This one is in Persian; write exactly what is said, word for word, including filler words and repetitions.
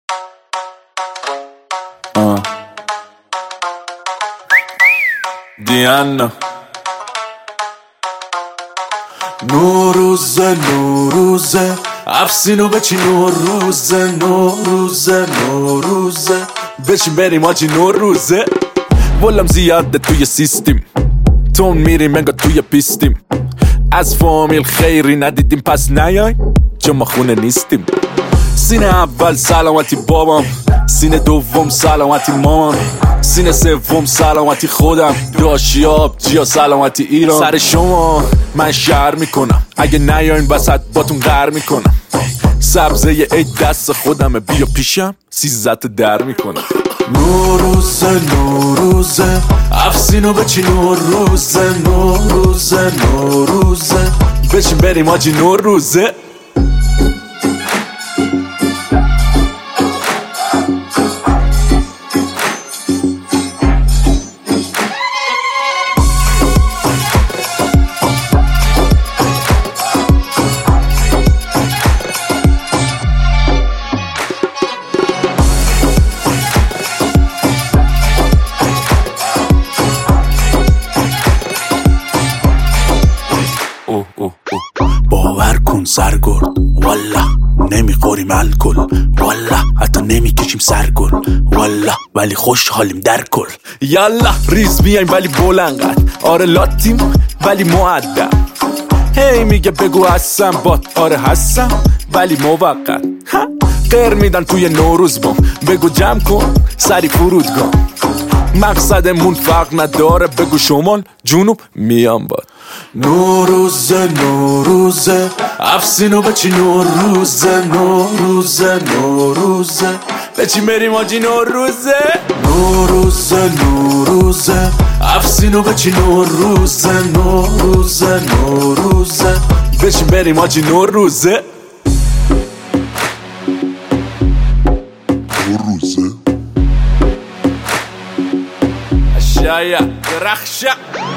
آه. دیانا نوروزه نوروزه افسینو بچی نوروزه نوروزه نوروزه بچین بریم آجی نوروزه ولم زیاده توی سیستیم تون میریم انگار توی پیستیم از فامیل خیری ندیدیم پس نیای چون ما خونه نیستیم. سینه اول سلامتی بابام، سینه دوم سلامتی مامان، سینه سوم سلامتی خودم، داشیاب جیا سلامتی ایران. سر شما من شهر میکنم، اگه نیاین وسط باتون غر میکنم. سبزه عید دست خودمه، بیا پیشم سیزت در میکنم. نوروزه نوروزه افسینو بچی نوروزه نوروزه نوروزه بچین بریم آجی نوروزه. باور کن سرگرد والله نمیخوریم الکل، والله حتی نمیکشیم سرگل، والله ولی خوشحالیم در کل. یالا ریز بیایم ولی بلنقدر، آره لاتیم ولی مؤدب. هی میگه بگو هستم بات، آره هستم ولی موقت. غیر میدن توی نوروز بام، بگو جمع کن سری فرودگاه. مقصدمون فرق نداره، بگو شمال جنوب میام باد. نوروزه نوروزه افسینو بچی نوروزه نوروزه نوروزه بچی بریم آجی نوروزه. نوروزه نوروزه افسینو بچی نوروزه نوروزه نوروزه بچی بریم آجی نوروزه. نوروزه اشایا درخشا